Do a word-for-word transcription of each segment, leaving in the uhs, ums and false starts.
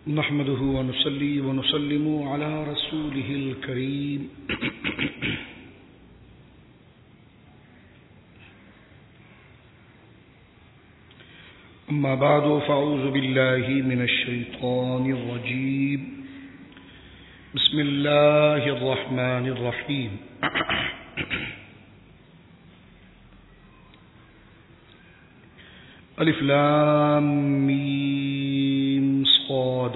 نحمده ونصلي ونسلم على رسوله الكريم أما بعد فأعوذ بالله من الشيطان الرجيم بسم الله الرحمن الرحيم الف لام میم صاد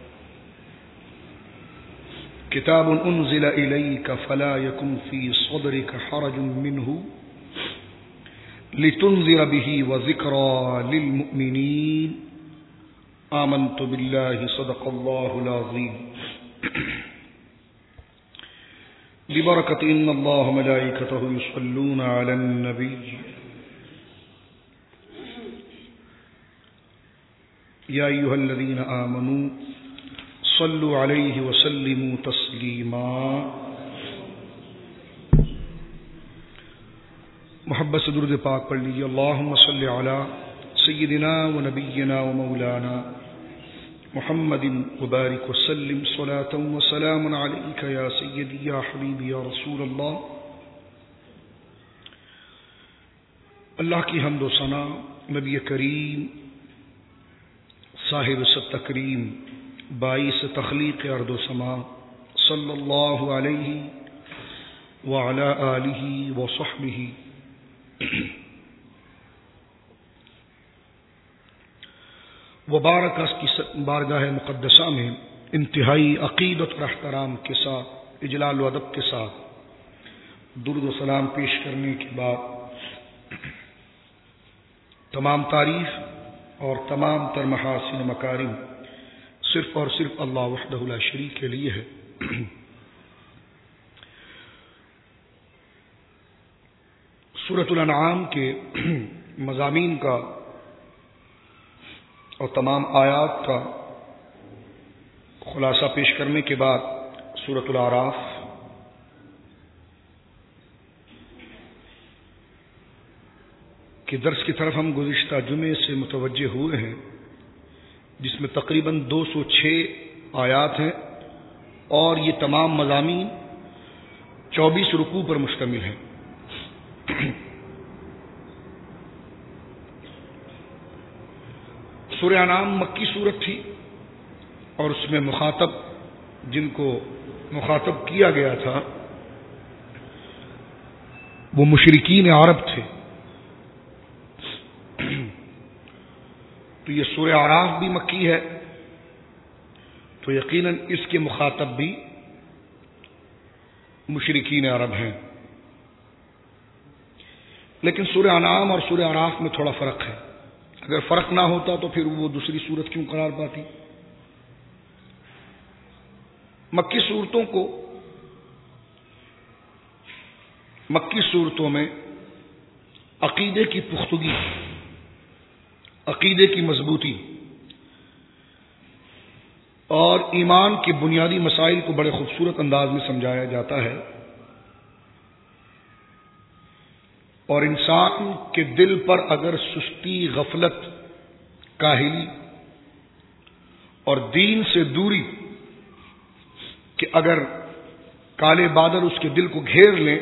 كتاب أنزل إليك فلا يكن في صدرك حرج منه لتنذر به وذكرى للمؤمنين آمنت بالله صدق الله العظيم ببركة إن الله ملائكته يصلون على النبي يا أيها الذين آمنوا صلوا عليه وسلموا تسليما محبت سے درود پاک پڑھ لیجیے. اللهم صل على سيدنا ونبينا ومولانا محمد وبارك وسلم صلاة وسلام عليك يا سيدي يا حبيبي يا رسول الله. اللہ کی حمد و ثنا نبی کریم صاحب ست تکریم باعث تخلیق ارض و سما صلی اللہ علیہ وعلی آلہ وصحبہ وبارک اس کی بارگاہ مقدسہ میں انتہائی عقیدت اور احترام کے ساتھ اجلال و ادب کے ساتھ درود و سلام پیش کرنے کے بعد تمام تعریف اور تمام تر محاسن مکارم صرف اور صرف اللہ وحدہ لا شریک کے لیے ہے. سورۃ الانعام کے مضامین کا اور تمام آیات کا خلاصہ پیش کرنے کے بعد سورۃ الاعراف کے درس کی طرف ہم گزشتہ جمعے سے متوجہ ہوئے ہیں، جس میں تقریباً دو سو چھ آیات ہیں اور یہ تمام مضامین چوبیس رکوع پر مشتمل ہیں. سورہ انعام مکی سورت تھی اور اس میں مخاطب جن کو مخاطب کیا گیا تھا وہ مشرکین عرب تھے. تو یہ سورہ اعراف بھی مکی ہے تو یقیناً اس کے مخاطب بھی مشرکین عرب ہیں. لیکن سورہ انعام اور سورہ اعراف میں تھوڑا فرق ہے. اگر فرق نہ ہوتا تو پھر وہ دوسری سورت کیوں قرار پاتی؟ مکی سورتوں کو مکی صورتوں میں عقیدے کی پختگی، عقیدے کی مضبوطی اور ایمان کے بنیادی مسائل کو بڑے خوبصورت انداز میں سمجھایا جاتا ہے، اور انسان کے دل پر اگر سستی، غفلت، کاہلی اور دین سے دوری کہ اگر کالے بادل اس کے دل کو گھیر لیں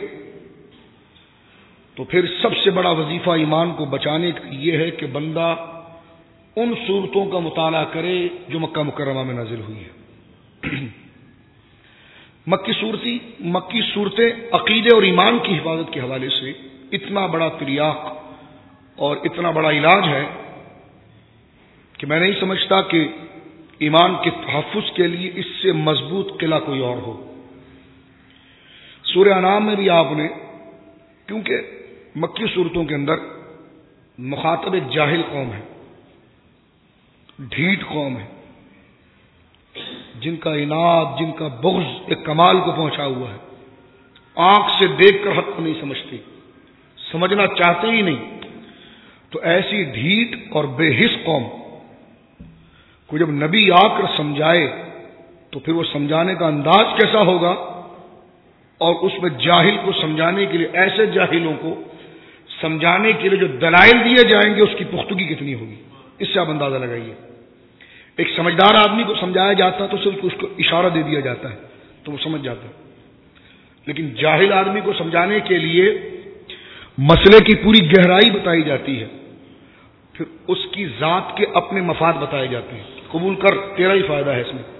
تو پھر سب سے بڑا وظیفہ ایمان کو بچانے کا یہ ہے کہ بندہ ان صورتوں کا مطالعہ کرے جو مکہ مکرمہ میں نازل ہوئی ہے. مکی صورتی مکی صورتیں عقیدے اور ایمان کی حفاظت کے حوالے سے اتنا بڑا تریاق اور اتنا بڑا علاج ہے کہ میں نہیں سمجھتا کہ ایمان کے تحفظ کے لیے اس سے مضبوط قلعہ کوئی اور ہو. سورہ انعام میں بھی آپ نے، کیونکہ مکی صورتوں کے اندر مخاطب ایک جاہل قوم ہے، ڈھیٹ قوم ہے، جن کا عناد، جن کا بغض ایک کمال کو پہنچا ہوا ہے. آنکھ سے دیکھ کر حق کو نہیں سمجھتے، سمجھنا چاہتے ہی نہیں. تو ایسی ڈھیٹ اور بے حس قوم کو جب نبی آ کر سمجھائے تو پھر وہ سمجھانے کا انداز کیسا ہوگا، اور اس میں جاہل کو سمجھانے کے لیے، ایسے جاہلوں کو سمجھانے کے لیے جو دلائل دیے جائیں گے اس کی پختگی کتنی ہوگی، اس سے آپ اندازہ لگائیے. ایک سمجھدار آدمی کو سمجھایا جاتا تو صرف اس کو اشارہ دے دیا جاتا ہے تو وہ سمجھ جاتا ہے، لیکن جاہل آدمی کو سمجھانے کے لیے مسئلے کی پوری گہرائی بتائی جاتی ہے، پھر اس کی ذات کے اپنے مفاد بتائے جاتے ہیں، قبول کر تیرا ہی فائدہ ہے اس میں۔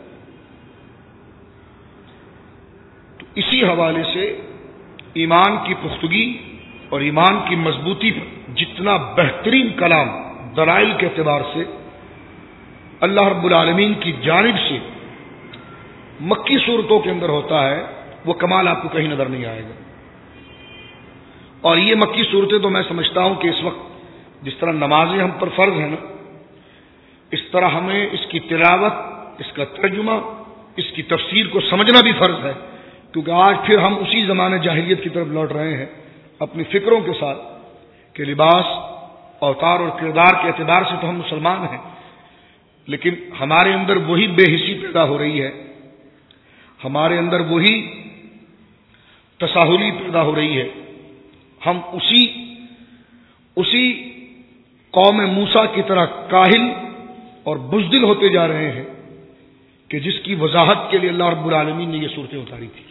تو اسی حوالے سے ایمان کی پختگی اور ایمان کی مضبوطی پر جتنا بہترین کلام دلائل کے اعتبار سے اللہ رب العالمین کی جانب سے مکی صورتوں کے اندر ہوتا ہے، وہ کمال آپ کو کہیں نظر نہیں آئے گا۔ اور یہ مکی صورتیں تو میں سمجھتا ہوں کہ اس وقت جس طرح نمازیں ہم پر فرض ہیں نا، اس طرح ہمیں اس کی تلاوت، اس کا ترجمہ، اس کی تفسیر کو سمجھنا بھی فرض ہے، کیونکہ آج پھر ہم اسی زمانے جاہلیت کی طرف لوٹ رہے ہیں اپنی فکروں کے ساتھ کہ لباس، اوتار اور کردار کے اعتبار سے تو ہم مسلمان ہیں، لیکن ہمارے اندر وہی بے حسی پیدا ہو رہی ہے، ہمارے اندر وہی تساہلی پیدا ہو رہی ہے، ہم اسی اسی قوم موسیٰ کی طرح کاہل اور بزدل ہوتے جا رہے ہیں کہ جس کی وضاحت کے لیے اللہ رب العالمین نے یہ صورتیں اتاری تھی۔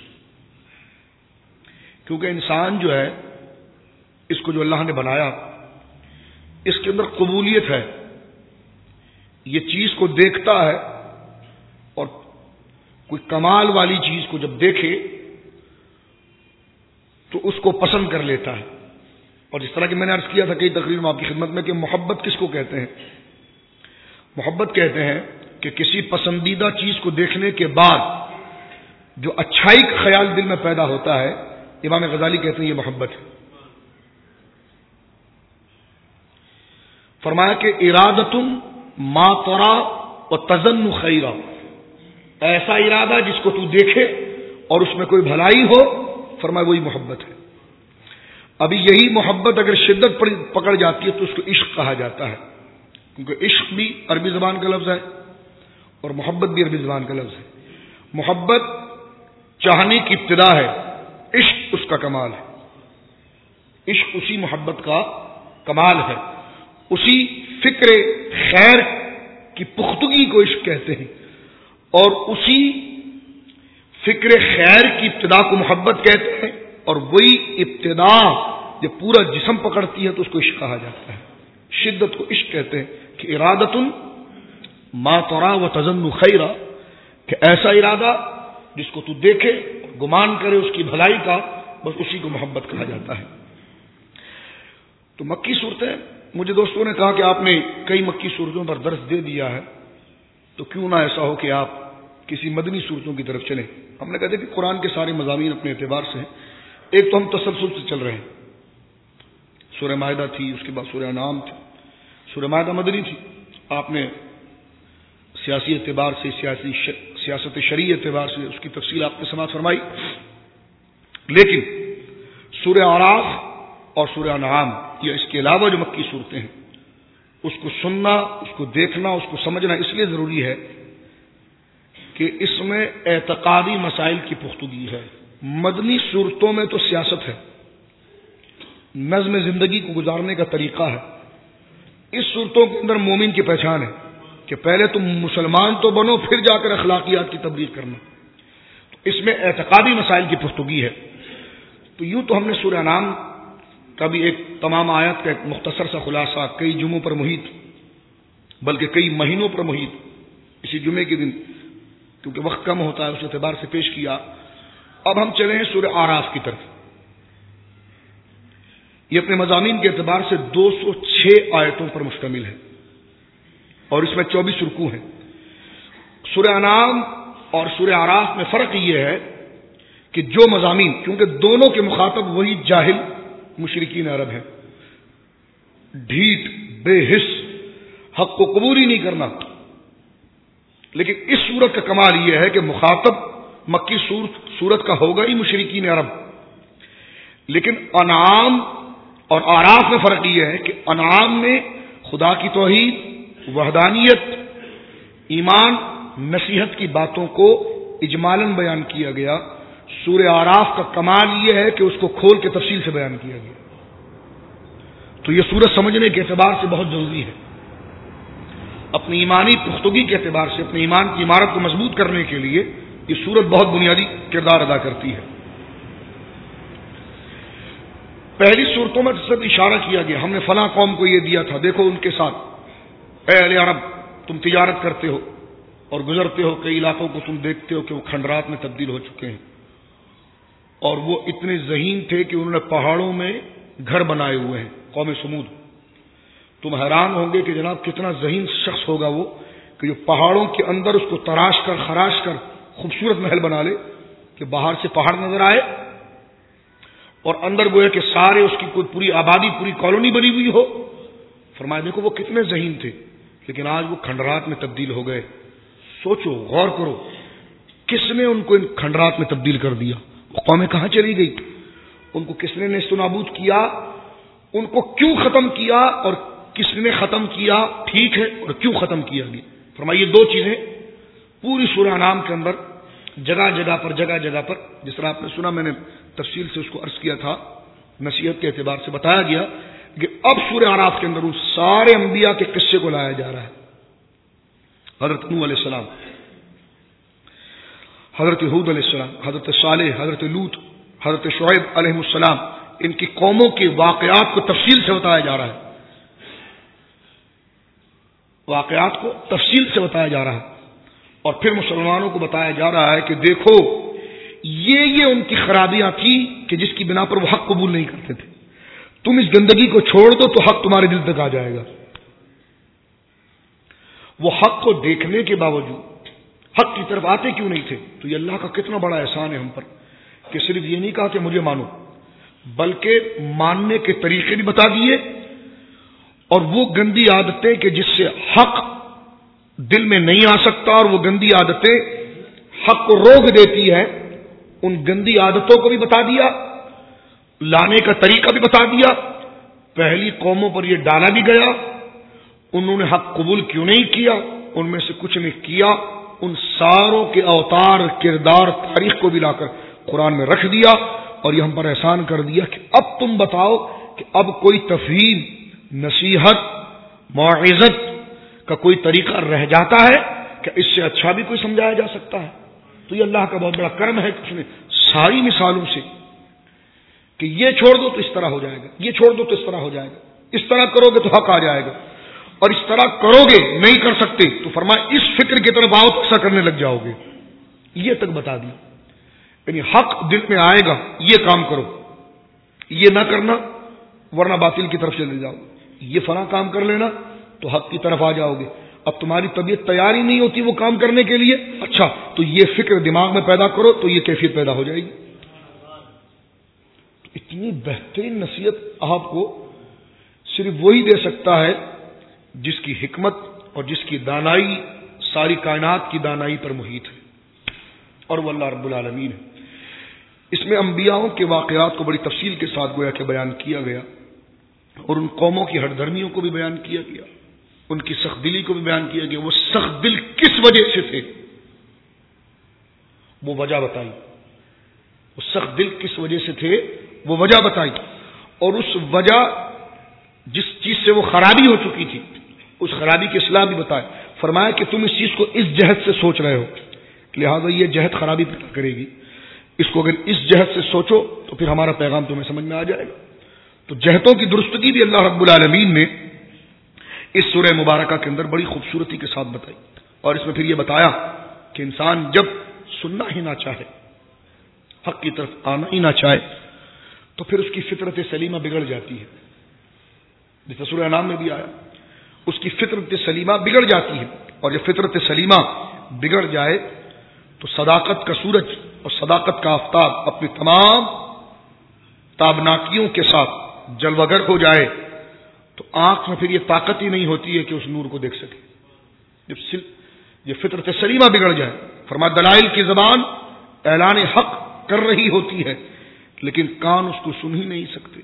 کیونکہ انسان جو ہے، اس کو جو اللہ نے بنایا، اس کے اندر قبولیت ہے، یہ چیز کو دیکھتا ہے اور کوئی کمال والی چیز کو جب دیکھے تو اس کو پسند کر لیتا ہے۔ اور جس طرح کہ میں نے عرض کیا تھا کئی تقریر میں آپ کی خدمت میں کہ محبت کس کو کہتے ہیں؟ محبت کہتے ہیں کہ کسی پسندیدہ چیز کو دیکھنے کے بعد جو اچھائی کا خیال دل میں پیدا ہوتا ہے، امام غزالی کہتے ہیں یہ محبت ہے۔ فرمایا کہ ارادتم ما ترا و تظن خیرا، ایسا ارادہ جس کو تو دیکھے اور اس میں کوئی بھلائی ہو، فرمایا وہی محبت ہے۔ ابھی یہی محبت اگر شدت پر پکڑ جاتی ہے تو اس کو عشق کہا جاتا ہے، کیونکہ عشق بھی عربی زبان کا لفظ ہے اور محبت بھی عربی زبان کا لفظ ہے۔ محبت چاہنے کی ابتدا ہے، عشق اس کا کمال ہے۔ عشق اسی محبت کا کمال ہے، اسی فکر خیر کی پختگی کو عشق کہتے ہیں، اور اسی فکر خیر کی ابتدا کو محبت کہتے ہیں، اور وہی ابتدا جب پورا جسم پکڑتی ہے تو اس کو عشق کہا جاتا ہے۔ شدت کو عشق کہتے ہیں کہ ارادۃ ما ترا و تظن خیرا، کہ ایسا ارادہ جس کو تو دیکھے گمان کرے اس کی بھلائی کا، بس اسی کو محبت کہا جاتا ہے۔ تو مکی صورتیں، مجھے دوستوں نے کہا کہ آپ نے کئی مکی صورتوں پر درس دے دیا ہے، تو کیوں نہ ایسا ہو کہ آپ کسی مدنی صورتوں کی طرف چلیں۔ ہم نے کہا کہ قرآن کے سارے مضامین اپنے اعتبار سے ہیں، ایک تو ہم تسلسل سے چل رہے ہیں، سورہ مائدہ تھی، اس کے بعد سورہ انعام تھی، سورہ مائدہ مدنی تھی، آپ نے سیاسی اعتبار سے، سیاسی ش... سیاست شرعی اعتبار سے اس کی تفصیل آپ نے سماعت فرمائی، لیکن سورہ اعراف اور سورہ انعام یا اس کے علاوہ جو مکی صورتیں ہیں، اس کو سننا، اس کو دیکھنا، اس کو سمجھنا اس لیے ضروری ہے کہ اس میں اعتقادی مسائل کی پختگی ہے۔ مدنی صورتوں میں تو سیاست ہے، نظم زندگی کو گزارنے کا طریقہ ہے۔ اس صورتوں کے اندر مومن کی پہچان ہے کہ پہلے تم مسلمان تو بنو، پھر جا کر اخلاقیات کی تبلیغ کرنا۔ تو اس میں اعتقادی مسائل کی پختگی ہے۔ تو یوں تو ہم نے سورہ انعام کا بھی ایک تمام آیات کا ایک مختصر سا خلاصہ کئی جمعوں پر محیط، بلکہ کئی مہینوں پر محیط، اسی جمعے کے دن کیونکہ وقت کم ہوتا ہے اس اعتبار سے پیش کیا۔ اب ہم چلے ہیں سورہ اعراف کی طرف۔ یہ اپنے مضامین کے اعتبار سے دو سو چھ آیتوں پر مشتمل ہے اور اس میں چوبیس رکوع ہیں۔ سورہ انعام اور سورہ اعراف میں فرق یہ ہے کہ جو مضامین، کیونکہ دونوں کے مخاطب وہی جاہل مشرکین عرب ہیں، ڈھیٹ، بے حس، حق کو قبول ہی نہیں کرنا، لیکن اس سورت کا کمال یہ ہے کہ مخاطب مکی سورت کا ہوگا ہی مشرکین عرب، لیکن انعام اور اعراف میں فرق یہ ہے کہ انعام میں خدا کی توحید، وحدانیت، ایمان، نصیحت کی باتوں کو اجمالاً بیان کیا گیا۔ سورہ اعراف کا کمال یہ ہے کہ اس کو کھول کے تفصیل سے بیان کیا گیا۔ تو یہ سورت سمجھنے کے اعتبار سے بہت ضروری ہے۔ اپنی ایمانی پختگی کے اعتبار سے اپنے ایمان کی عمارت کو مضبوط کرنے کے لیے یہ سورت بہت بنیادی کردار ادا کرتی ہے۔ پہلی صورتوں میں صرف اشارہ کیا گیا، ہم نے فلاں قوم کو یہ دیا تھا، دیکھو ان کے ساتھ، اے اہل عرب تم تجارت کرتے ہو اور گزرتے ہو کئی علاقوں کو، تم دیکھتے ہو کہ وہ کھنڈرات میں تبدیل ہو چکے ہیں، اور وہ اتنے ذہین تھے کہ انہوں نے پہاڑوں میں گھر بنائے ہوئے ہیں، قوم سمود۔ تم حیران ہوں گے کہ جناب کتنا ذہین شخص ہوگا وہ کہ جو پہاڑوں کے اندر اس کو تراش کر خراش کر خوبصورت محل بنا لے کہ باہر سے پہاڑ نظر آئے اور اندر گویا کہ سارے اس کی کوئی پوری آبادی، پوری کالونی بنی ہوئی ہو۔ فرمایا دیکھو وہ کتنے ذہین تھے، لیکن آج وہ کھنڈرات میں تبدیل ہو گئے۔ سوچو، غور کرو، کس نے ان کو ان کھنڈرات میں تبدیل کر دیا؟ وہ قومیں کہاں چلی گئی؟ ان کو کس نے نیست و نابود کیا؟ ان کو کیوں ختم کیا اور کس نے ختم کیا؟ ٹھیک ہے، اور کیوں ختم کیا گیا؟ فرمائیے دو چیزیں پوری سورہ انعام کے اندر جگہ جگہ پر جگہ جگہ پر، جس طرح آپ نے سنا، میں نے تفصیل سے اس کو عرض کیا تھا، نصیحت کے اعتبار سے بتایا گیا کہ اب سورہ اعراف کے اندر ان سارے انبیاء کے قصے کو لایا جا رہا ہے۔ حضرت نوح علیہ السلام، حضرت ہود علیہ السلام، حضرت صالح، حضرت لوط، حضرت شعیب علیہ السلام، ان کی قوموں کے واقعات کو تفصیل سے بتایا جا رہا ہے، واقعات کو تفصیل سے بتایا جا رہا ہے، اور پھر مسلمانوں کو بتایا جا رہا ہے کہ دیکھو یہ یہ ان کی خرابیاں تھیں کہ جس کی بنا پر وہ حق قبول نہیں کرتے تھے، تم اس گندگی کو چھوڑ دو تو حق تمہارے دل تک آ جائے گا۔ وہ حق کو دیکھنے کے باوجود حق کی طرف آتے کیوں نہیں تھے؟ تو یہ اللہ کا کتنا بڑا احسان ہے ہم پر کہ صرف یہ نہیں کہا کہ مجھے مانو، بلکہ ماننے کے طریقے بھی بتا دیے، اور وہ گندی عادتیں کہ جس سے حق دل میں نہیں آ سکتا اور وہ گندی عادتیں حق کو روک دیتی ہے، ان گندی عادتوں کو بھی بتا دیا، لانے کا طریقہ بھی بتا دیا۔ پہلی قوموں پر یہ ڈالا بھی گیا، انہوں نے حق قبول کیوں نہیں کیا، ان میں سے کچھ نے کیا، ان ساروں کے اوتار، کردار، تاریخ کو بھی لا کر قرآن میں رکھ دیا، اور یہ ہم پر احسان کر دیا کہ اب تم بتاؤ کہ اب کوئی تفہیم، نصیحت، موعظت کا کوئی طریقہ رہ جاتا ہے کہ اس سے اچھا بھی کوئی سمجھایا جا سکتا ہے؟ تو یہ اللہ کا بہت بڑا کرم ہے کہ اس نے ساری مثالوں سے کہ یہ چھوڑ دو تو اس طرح ہو جائے گا، یہ چھوڑ دو تو اس طرح ہو جائے گا، اس طرح کرو گے تو حق آ جائے گا، اور اس طرح کرو گے نہیں کر سکتے تو فرمایا اس فکر کی طرف آؤ تو ایسا کرنے لگ جاؤ گے، یہ تک بتا دیا۔ یعنی حق دل میں آئے گا یہ کام کرو، یہ نہ کرنا ورنہ باطل کی طرف چلے جاؤ، یہ فلاں کام کر لینا تو حق کی طرف آ جاؤ گے۔ اب تمہاری طبیعت تیار ہی نہیں ہوتی وہ کام کرنے کے لیے، اچھا تو یہ فکر دماغ میں پیدا کرو تو یہ کیفیت پیدا ہو جائے گی۔ اتنی بہترین نصیحت آپ کو صرف وہی دے سکتا ہے جس کی حکمت اور جس کی دانائی ساری کائنات کی دانائی پر محیط ہے، اور وہ اللہ رب العالمین ہے۔ اس میں انبیاءوں کے واقعات کو بڑی تفصیل کے ساتھ گویا کہ بیان کیا گیا، اور ان قوموں کی ہٹ دھرمیوں کو بھی بیان کیا گیا، ان کی سخت دلی کو بھی بیان کیا گیا۔ وہ سخت دل کس وجہ سے تھے وہ وجہ بتائی، وہ سخت دل کس وجہ سے تھے وہ وجہ بتائی، اور اس وجہ جس چیز سے وہ خرابی ہو چکی تھی اس خرابی کی اصلاح بھی بتائے۔ فرمایا کہ تم اس چیز کو اس جہت سے سوچ رہے ہو، لہذا یہ جہت خرابی پیدا کرے گی، اس کو اگر اس جہت سے سوچو تو پھر ہمارا پیغام تمہیں سمجھ میں آ جائے گا۔ تو جہتوں کی درستگی بھی اللہ رب العالمین نے اس سورہ مبارکہ کے اندر بڑی خوبصورتی کے ساتھ بتائی، اور اس میں پھر یہ بتایا کہ انسان جب سننا ہی نہ چاہے، حق کی طرف آنا ہی نہ چاہے، تو پھر اس کی فطرت سلیمہ بگڑ جاتی ہے، جیسے سورہ انعام میں بھی آیا، اس کی فطرت سلیمہ بگڑ جاتی ہے، اور جب فطرت سلیمہ بگڑ جائے تو صداقت کا سورج اور صداقت کا آفتاب اپنی تمام تابناکیوں کے ساتھ جلوہ گر ہو جائے تو آنکھ میں پھر یہ طاقت ہی نہیں ہوتی ہے کہ اس نور کو دیکھ سکے۔ جب یہ فطرت سلیمہ بگڑ جائے، فرمایا دلائل کی زبان اعلان حق کر رہی ہوتی ہے لیکن کان اس کو سن ہی نہیں سکتے،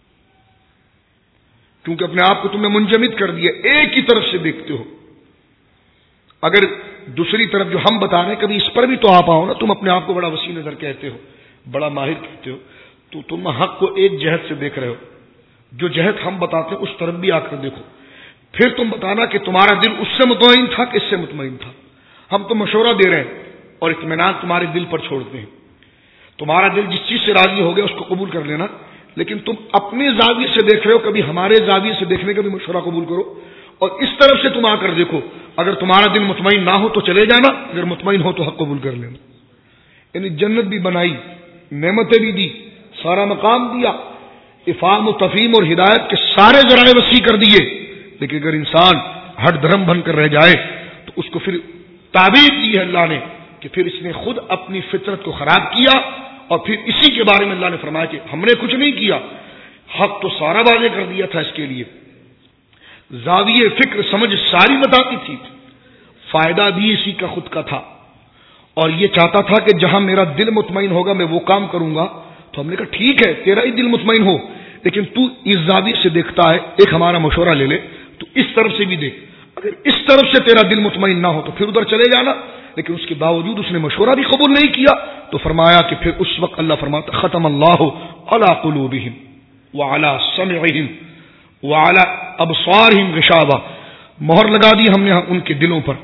کیونکہ اپنے آپ کو تم نے منجمد کر دیا، ایک ہی طرف سے دیکھتے ہو۔ اگر دوسری طرف جو ہم بتا رہے ہیں کبھی اس پر بھی تو آپ آؤ نا، تم اپنے آپ کو بڑا وسیع نظر کہتے ہو، بڑا ماہر کہتے ہو، تو تم حق کو ایک جہت سے دیکھ رہے ہو، جو جہت ہم بتاتے ہیں اس طرف بھی آ کر دیکھو، پھر تم بتانا کہ تمہارا دل اس سے مطمئن تھا کہ اس سے مطمئن تھا. ہم تو مشورہ دے رہے ہیں اور اطمینان تمہارے دل پر چھوڑتے ہیں. تمہارا دل جس چیز سے راضی ہو گیا اس کو قبول کر لینا، لیکن تم اپنے زاویے سے دیکھ رہے ہو، کبھی ہمارے زاویے سے دیکھنے کا بھی مشورہ قبول کرو، اور اس طرف سے تم آ کر دیکھو. اگر تمہارا دل مطمئن نہ ہو تو چلے جانا، اگر مطمئن ہو تو حق قبول کر لینا. یعنی جنت بھی بنائی، نعمتیں بھی دی، سارا مقام دیا، افہام و تفہیم اور ہدایت کے سارے ذرائع وسیع کر دیے، لیکن اگر انسان ہٹ دھرم بن کر رہ جائے تو اس کو پھر تعبیر دی ہے اللہ نے کہ پھر اس نے خود اپنی فطرت کو خراب کیا، اور پھر اسی کے بارے میں اللہ نے فرمایا کہ ہم نے کچھ نہیں کیا، حق تو سارا واضح کر دیا تھا. اس کے لیے زاویہ فکر سمجھ ساری بتاتی تھی، فائدہ بھی اسی کا خود کا تھا، اور یہ چاہتا تھا کہ جہاں میرا دل مطمئن ہوگا میں وہ کام کروں گا. تو ہم نے کہا ٹھیک ہے تیرا ہی دل مطمئن ہو، لیکن تو اس زاویے سے دیکھتا ہے، ایک ہمارا مشورہ لے لے، تو اس طرف سے بھی دیکھ، اگر اس طرف سے تیرا دل مطمئن نہ ہو تو پھر ادھر چلے جانا. لیکن اس کے باوجود اس نے مشورہ بھی قبول نہیں کیا، تو فرمایا کہ پھر اس وقت اللہ فرماتا ختم اللہ علی قلوبہم وعلی سمعہم وعلی ابصارہم غشاوہ، مہر لگا دی ہم نے ان کے دلوں پر.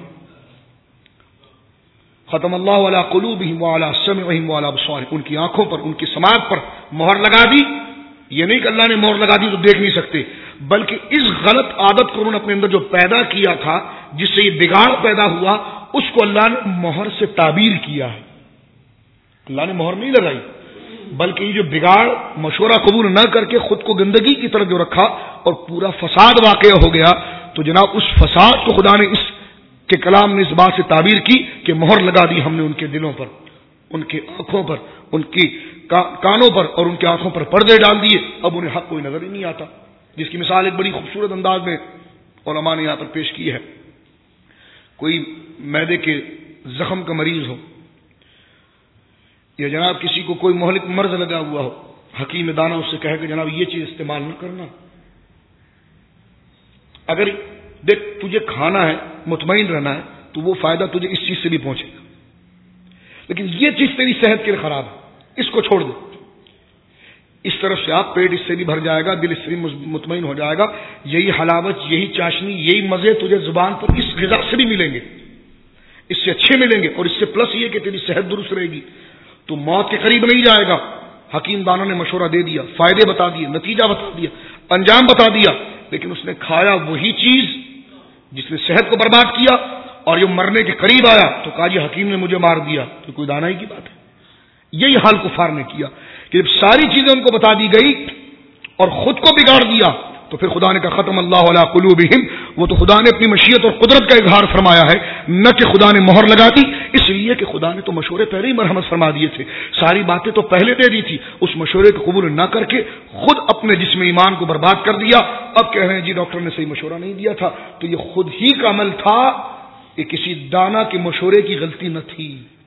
ختم اللہ علی قلوبہم وعلی سمعہم وعلی ابصارہم، ان کی آنکھوں پر، ان کی سماعت پر مہر لگا دی. یہ نہیں کہ اللہ نے مہر لگا دی تو دیکھ نہیں سکتے، بلکہ اس غلط عادت کو انہوں نے اپنے اندر جو پیدا کیا تھا، جس سے یہ بگاڑ پیدا ہوا، اس کو اللہ نے مہر سے تعبیر کیا ہے. اللہ نے مہر نہیں لگائی، بلکہ یہ جو بگاڑ مشورہ قبول نہ کر کے خود کو گندگی کی طرف جو رکھا اور پورا فساد واقع ہو گیا، تو جناب اس فساد کو خدا نے اس کے کلام نے اس بات سے تعبیر کی کہ مہر لگا دی ہم نے ان کے دلوں پر، ان کی آنکھوں پر، ان کی کانوں پر، اور ان کی آنکھوں پر پردے ڈال دیے. اب انہیں حق کوئی نظر ہی نہیں آتا، جس کی مثال ایک بڑی خوبصورت انداز میں علماء نے یہاں پر پیش کی ہے. کوئی معدے کے زخم کا مریض ہو، یا جناب کسی کو کوئی مہلک مرض لگا ہوا ہو، حکیم دانا اس سے کہے کہ جناب یہ چیز استعمال نہ کرنا. اگر دیکھ تجھے کھانا ہے، مطمئن رہنا ہے، تو وہ فائدہ تجھے اس چیز سے بھی پہنچے گا، لیکن یہ چیز تیری صحت کے لیے خراب ہے، اس کو چھوڑ دے. اس طرف سے آپ پیٹ اس سے بھی بھر جائے گا، دل اس سے بھی مطمئن ہو جائے گا. یہی حلاوت، یہی چاشنی، یہی مزے تجھے زبان پر اس غذا سے بھی ملیں گے، اس سے اچھے ملیں گے، اور اس سے پلس یہ کہ تیری صحت درست رہے گی، تو موت کے قریب نہیں جائے گا. حکیم دانا نے مشورہ دے دیا، فائدے بتا دیے، نتیجہ بتا دیا، انجام بتا دیا، لیکن اس نے کھایا وہی چیز جس نے صحت کو برباد کیا، اور یہ مرنے کے قریب آیا تو کہا جی حکیم نے مجھے مار دیا. تو کوئی دانائی کی بات ہے؟ یہی حال کفار نے کیا کہ جب ساری چیزیں ان کو بتا دی گئی اور خود کو بگاڑ دیا، تو پھر خدا نے کہا ختم اللہ علی قلوبہم. وہ تو خدا نے اپنی مشیت اور قدرت کا اظہار فرمایا ہے، نہ کہ خدا نے مہر لگا دی، اس لیے کہ خدا نے تو مشورے پہلے ہی مرحمت فرما دیے تھے، ساری باتیں تو پہلے دے دی تھی. اس مشورے کو قبول نہ کر کے خود اپنے جسم ایمان کو برباد کر دیا. اب کہہ رہے ہیں جی ڈاکٹر نے صحیح مشورہ نہیں دیا تھا، تو یہ خود ہی کا عمل تھا، یہ کسی دانا کے مشورے کی غلطی نہ تھی.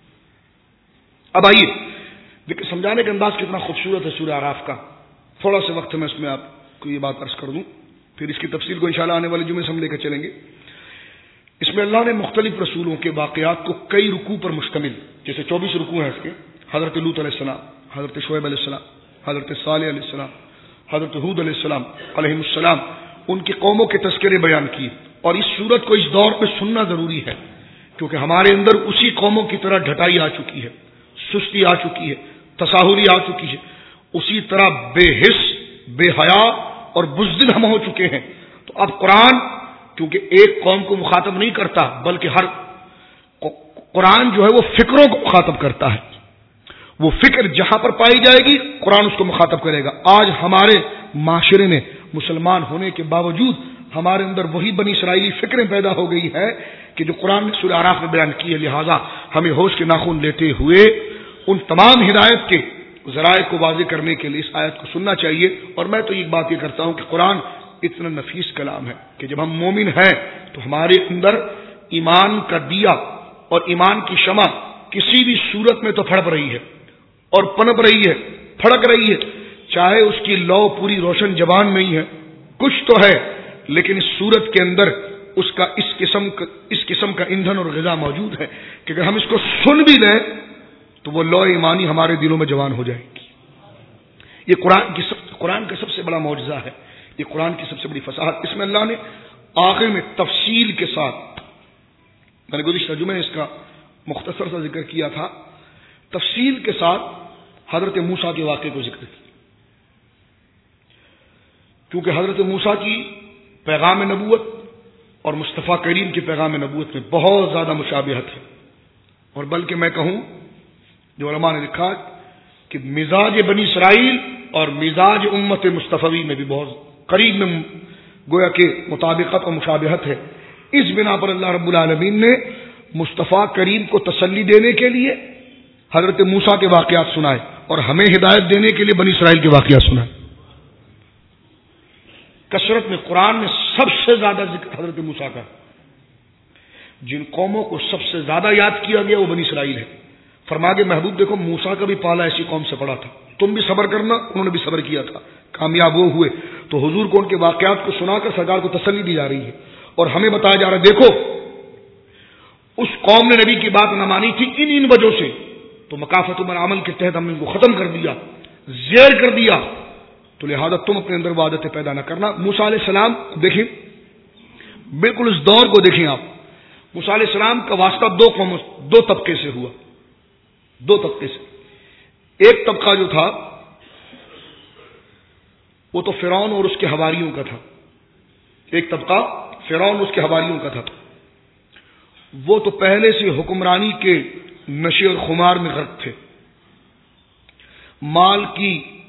اب آئیے لیکن سمجھانے کا انداز کتنا خوبصورت ہے سورہ اعراف کا. تھوڑا سا وقت میں اس میں آپ کو یہ بات عرض کر دوں، پھر اس کی تفصیل کو انشاءاللہ آنے والے جمعے سے ہم لے کر چلیں گے. اس میں اللہ نے مختلف رسولوں کے واقعات کو کئی رکوع پر مشتمل، جیسے چوبیس رکوع ہیں اس کے، حضرت لوط علیہ السلام، حضرت شعیب علیہ السلام، حضرت صالح علیہ السلام، حضرت ہود علیہ السلام علیہ السلام، ان کی قوموں کے تذکرے بیان کیے. اور اس صورت کو اس دور میں سننا ضروری ہے، کیونکہ ہمارے اندر اسی قوموں کی طرح ڈھٹائی آ چکی ہے، سستی آ چکی ہے، تساہلی آ چکی ہے، اسی طرح بے حس، بے حیا اور بزدل ہم ہو چکے ہیں. تو اب قرآن کیونکہ ایک قوم کو مخاطب نہیں کرتا، بلکہ ہر قرآن جو ہے وہ فکروں کو مخاطب کرتا ہے، وہ فکر جہاں پر پائی جائے گی قرآن اس کو مخاطب کرے گا. آج ہمارے معاشرے میں مسلمان ہونے کے باوجود ہمارے اندر وہی بنی اسرائیلی فکریں پیدا ہو گئی ہیں کہ جو قرآن نے سورہ اعراف میں بیان کی ہے. لہذا ہمیں ہوش کے ناخن لیتے ہوئے ان تمام ہدایت کے ذرائع کو واضح کرنے کے لیے اس آیت کو سننا چاہیے. اور میں تو ایک بات یہ کرتا ہوں کہ قرآن اتنا نفیس کلام ہے کہ جب ہم مومن ہیں تو ہمارے اندر ایمان کا دیا اور ایمان کی شمع کسی بھی صورت میں تو پھڑپ رہی ہے اور پنپ رہی ہے، پھڑک رہی ہے، چاہے اس کی لو پوری روشن زبان میں ہی ہے، کچھ تو ہے، لیکن اس صورت کے اندر اس کا اس قسم کا اس قسم کا ایندھن اور غذا موجود ہے کہ اگر ہم اس کو سن بھی لیں تو وہ لو ایمانی ہمارے دلوں میں جوان ہو جائے گی. یہ قرآن کی سب قرآن کا سب سے بڑا معجزہ ہے، یہ قرآن کی سب سے بڑی فصاحت. اس میں اللہ نے آخر میں تفصیل کے ساتھ، میں نے گزشتہ جمعے اس کا مختصر سا ذکر کیا تھا، تفصیل کے ساتھ حضرت موسیٰ کے واقعے کو ذکر کیا، کیونکہ حضرت موسیٰ کی پیغام نبوت اور مصطفیٰ کریم کے پیغام نبوت میں بہت زیادہ مشابہت ہے، اور بلکہ میں کہوں جو علماء نے لکھا کہ مزاج بنی اسرائیل اور مزاج امت مصطفی میں بھی بہت قریب میں گویا کہ مطابقت اور مشابہت ہے۔ اس بنا پر اللہ رب العالمین نے مصطفیٰ کریم کو تسلی دینے کے لیے حضرت موسیٰ کے واقعات سنائے اور ہمیں ہدایت دینے کے لیے بنی اسرائیل کے واقعات سنائے۔ کثرت میں قرآن میں سب سے زیادہ ذکر حضرت موسیٰ کا، جن قوموں کو سب سے زیادہ یاد کیا گیا وہ بنی اسرائیل ہے۔ فرما کے محبوب دیکھو موسیٰ کا بھی پالا ایسی قوم سے پڑا تھا، تم بھی صبر کرنا، انہوں نے بھی صبر کیا تھا، کامیاب وہ ہوئے۔ تو حضور کو ان کے واقعات کو سنا کر سرکار کو تسلی دی جا رہی ہے اور ہمیں بتایا جا رہا ہے دیکھو اس قوم نے نبی کی بات نہ مانی تھی ان ان وجہوں سے، تو مکافت من عمل کے تحت ہم نے ان کو ختم کر دیا، زیر کر دیا، تو لہذا تم اپنے اندر وہ عادتیں پیدا نہ کرنا۔ موسیٰ علیہ السلام دیکھیں، بالکل اس دور کو دیکھیں آپ، موسیٰ علیہ السلام کا واسطہ دو قوموں دو طبقے سے ہوا، دو طبقے سے۔ ایک طبقہ جو تھا وہ تو فرعون اور اس کے حواریوں کا تھا، ایک طبقہ فرعون اور اس کے حواریوں کا تھا، وہ تو پہلے سے حکمرانی کے نشے اور خمار میں غرق تھے، مال کی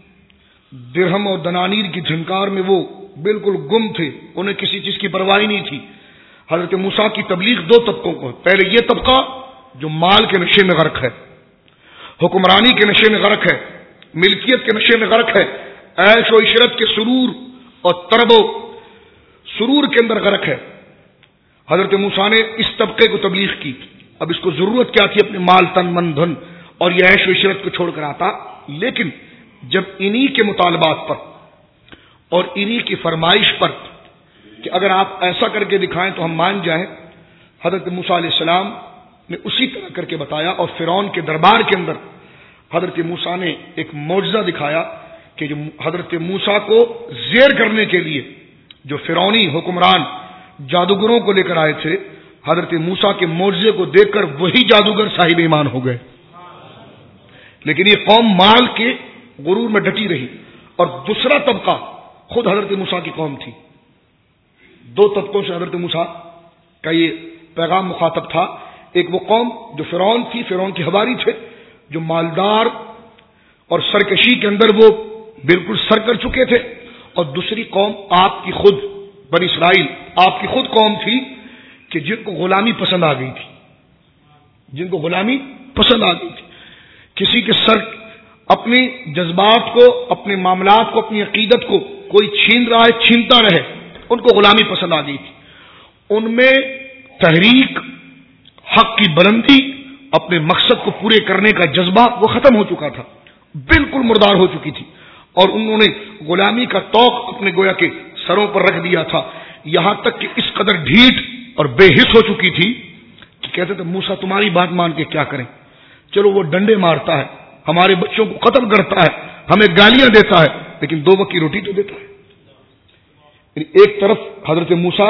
درہم اور دنانیر کی جھنکار میں وہ بالکل گم تھے، انہیں کسی چیز کی پرواہ نہیں تھی۔ حضرت موسیٰ کی تبلیغ دو طبقوں کو، پہلے یہ طبقہ جو مال کے نشے میں غرق ہے، حکمرانی کے نشے میں غرق ہے، ملکیت کے نشے میں غرق ہے، عیش و عشرت کے سرور اور طرب و سرور کے اندر غرق ہے۔ حضرت موسیٰ نے اس طبقے کو تبلیغ کی، اب اس کو ضرورت کیا تھی اپنے مال تن من دھن اور یہ عیش و عشرت کو چھوڑ کر آتا، لیکن جب انہی کے مطالبات پر اور انہی کی فرمائش پر کہ اگر آپ ایسا کر کے دکھائیں تو ہم مان جائیں، حضرت موسیٰ علیہ السلام نے اسی طرح کر کے بتایا، اور فرعون کے دربار کے اندر حضرت موسیٰ نے ایک معجزہ دکھایا کہ جو حضرت موسیٰ کو زیر کرنے کے لیے جو فرعونی حکمران جادوگروں کو لے کر آئے تھے، حضرت موسیٰ کے معجزے کو دیکھ کر وہی جادوگر صاحب ایمان ہو گئے، لیکن یہ قوم مال کے غرور میں ڈٹی رہی۔ اور دوسرا طبقہ خود حضرت موسیٰ کی قوم تھی، دو طبقوں سے حضرت موسیٰ کا یہ پیغام مخاطب تھا، ایک وہ قوم جو فرعون تھی، فرعون کے حواری تھے، جو مالدار اور سرکشی کے اندر وہ بالکل سر کر چکے تھے، اور دوسری قوم آپ کی خود بنی اسرائیل، آپ کی خود قوم تھی کہ جن کو غلامی پسند آ گئی تھی، جن کو غلامی پسند آ گئی تھی، کسی کے سر اپنی جذبات کو، اپنے معاملات کو، اپنی عقیدت کو کوئی چھین رہا ہے، چھینتا رہے، ان کو غلامی پسند آ گئی تھی۔ ان میں تحریک، حق کی بلندی، اپنے مقصد کو پورے کرنے کا جذبہ وہ ختم ہو چکا تھا، بالکل مردار ہو چکی تھی، اور انہوں نے غلامی کا توق اپنے گویا کے سروں پر رکھ دیا تھا، یہاں تک کہ اس قدر ڈھیٹ اور بے حس ہو چکی تھی کہ کہتے تھے موسیٰ تمہاری بات مان کے کیا کریں، چلو وہ ڈنڈے مارتا ہے، ہمارے بچوں کو قتل کرتا ہے، ہمیں گالیاں دیتا ہے، لیکن دو وقت کی روٹی تو دیتا ہے۔ یعنی ایک طرف حضرت موسیٰ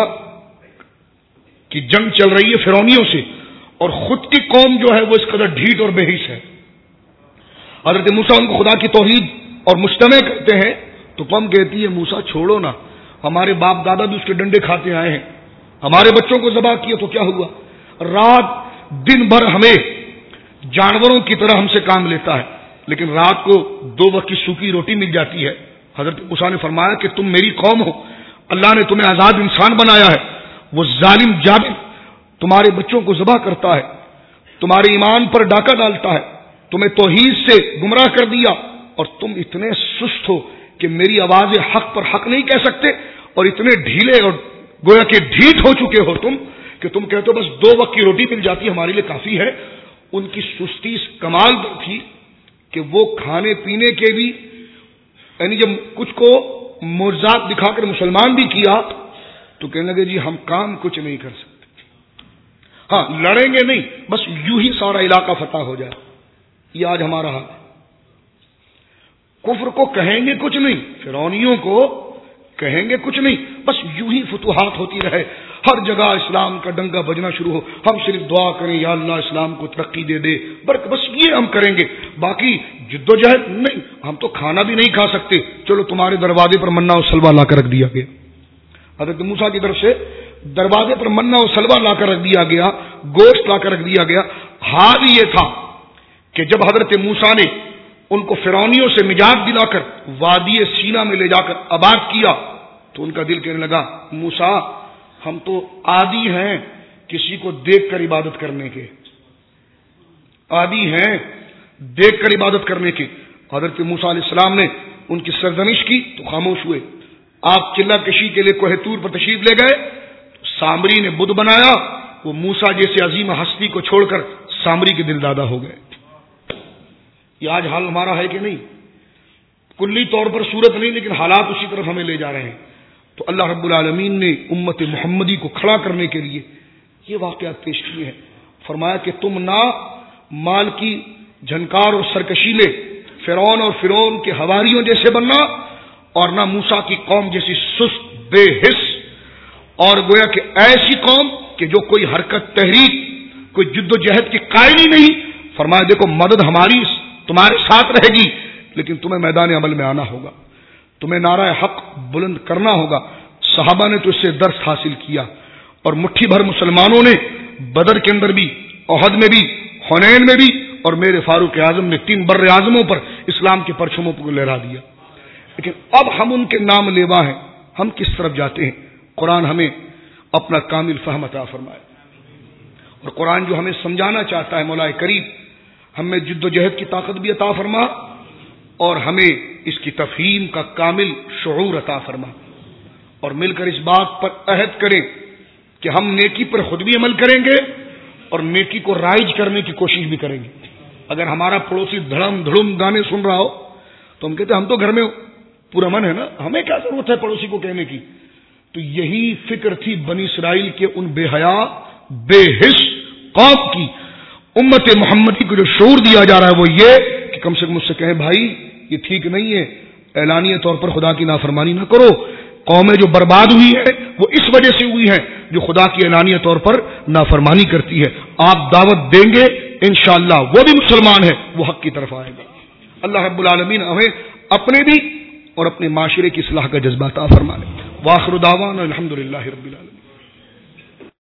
کی جنگ چل رہی ہے فرعونیوں سے، اور خود کی قوم جو ہے وہ اس قدر ڈھیٹ اور بے حس ہے۔ حضرت موسیٰ ان کو خدا کی توحید اور مجتمع کرتے ہیں تو قوم کہتی ہے موسیٰ چھوڑو نا، ہمارے باپ دادا بھی اس کے ڈنڈے کھاتے آئے ہیں، ہمارے بچوں کو ذبح کیا تو کیا ہوا، رات دن بھر ہمیں جانوروں کی طرح ہم سے کام لیتا ہے، لیکن رات کو دو وقت کی سوکھی روٹی مل جاتی ہے۔ حضرت موسیٰ نے فرمایا کہ تم میری قوم ہو، اللہ نے تمہیں آزاد انسان بنایا ہے، وہ ظالم جابر تمہارے بچوں کو ذبح کرتا ہے، تمہارے ایمان پر ڈاکہ ڈالتا ہے، تمہیں توحید سے گمراہ کر دیا، اور تم اتنے سست ہو کہ میری آواز حق پر حق نہیں کہہ سکتے، اور اتنے ڈھیلے اور گویا کہ ڈھیٹ ہو چکے ہو تم کہ تم کہتے ہو بس دو وقت کی روٹی مل جاتی ہمارے لیے کافی ہے۔ ان کی سستی اس کمال پر تھی کہ وہ کھانے پینے کے بھی، یعنی جب کچھ کو معجزات دکھا کر مسلمان بھی کیا تو کہنے لگے جی ہم کام کچھ نہیں کر سکتے، ہاں لڑیں گے نہیں، بس یوں ہی سارا علاقہ فتح ہو جائے۔ یہ آج ہمارا حال ہے، کفر کو کہیں گے کچھ نہیں، فرعونیوں کو کہیں گے کچھ نہیں، بس یوں ہی فتوحات ہوتی رہے، ہر جگہ اسلام کا ڈنگا بجنا شروع ہو، ہم صرف دعا کریں یا اللہ اسلام کو ترقی دے دے، بس یہ ہم کریں گے، باقی جد و جہد نہیں، ہم تو کھانا بھی نہیں کھا سکتے، چلو تمہارے دروازے پر منا و سلوا لا کر رکھ دیا گیا۔ حضرت موسیٰ کی طرف سے دروازے پر منا و سلوا لا کر رکھ دیا گیا، گوشت لا کر رکھ دیا گیا۔ حال یہ تھا کہ جب حضرت موسیٰ نے ان کو فرعونیوں سے نجات دلا کر وادی سینا میں لے جا کر آباد کیا تو ان کا دل کہنے لگا موسیٰ ہم تو عادی ہیں کسی کو دیکھ کر عبادت کرنے کے، عادی ہیں دیکھ کر عبادت کرنے کے۔ حضرت موسیٰ علیہ السلام نے ان کی سرزنش کی تو خاموش ہوئے۔ آپ چلہ کشی کے لیے کوہ طور پر تشریف لے گئے، سامری نے بدھ بنایا، وہ موسیٰ جیسے عظیم ہستی کو چھوڑ کر سامری کے دل دادا ہو گئے۔ یہ آج حال ہمارا ہے کہ نہیں؟ کلی طور پر صورت نہیں لیکن حالات اسی طرف ہمیں لے جا رہے ہیں۔ تو اللہ رب العالمین نے امت محمدی کو کھڑا کرنے کے لیے یہ واقعات پیش کیے ہیں۔ فرمایا کہ تم نہ مال کی جھنکار اور سرکشی میں فرعون اور فرعون کے حواریوں جیسے بننا، اور نہ موسیٰ کی قوم جیسی سست بے حس اور گویا کہ ایسی قوم کہ جو کوئی حرکت تحریک کوئی جد و جہد کی قائل ہی نہیں۔ فرمایا دیکھو مدد ہماری تمہارے ساتھ رہے گی لیکن تمہیں میدان عمل میں آنا ہوگا، تمہیں نعرہ حق بلند کرنا ہوگا۔ صحابہ نے تو اس سے درس حاصل کیا اور مٹھی بھر مسلمانوں نے بدر کے اندر بھی، احد میں بھی، حنین میں بھی، اور میرے فاروق اعظم نے تین بر اعظموں پر اسلام کے پرچموں کو لہرا دیا۔ لیکن اب ہم ان کے نام لیوا ہیں، ہم کس طرف جاتے ہیں؟ قرآن ہمیں اپنا کامل فہم عطا فرمائے، اور قرآن جو ہمیں سمجھانا چاہتا ہے مولا کریم ہمیں جد و جہد کی طاقت بھی عطا فرما اور ہمیں اس کی تفہیم کا کامل شعور عطا فرما، اور مل کر اس بات پر عہد کریں کہ ہم نیکی پر خود بھی عمل کریں گے اور نیکی کو رائج کرنے کی کوشش بھی کریں گے۔ اگر ہمارا پڑوسی دھڑم دھڑم گانے سن رہا ہو تو ہم کہتے ہیں ہم تو گھر میں پورا من ہے نا، ہمیں کیا ضرورت ہے پڑوسی کو کہنے کی؟ تو یہی فکر تھی بنی اسرائیل کے ان بے حیا بے حس قوم کی۔ امت محمدی کو جو شعور دیا جا رہا ہے وہ یہ کہ کم سے کم مجھ سے کہیں بھائی یہ ٹھیک نہیں ہے، اعلانیہ طور پر خدا کی نافرمانی نہ کرو۔ قومیں جو برباد ہوئی ہے وہ اس وجہ سے ہوئی ہیں جو خدا کی اعلانیہ طور پر نافرمانی کرتی ہے۔ آپ دعوت دیں گے انشاءاللہ وہ بھی مسلمان ہے، وہ حق کی طرف آئے گا۔ اللہ رب العالمین ہمیں اپنے بھی اور اپنے معاشرے کی اصلاح کا جذبہ عطا فرمائے۔ وآخر دعوانا الحمدللہ رب العالمین۔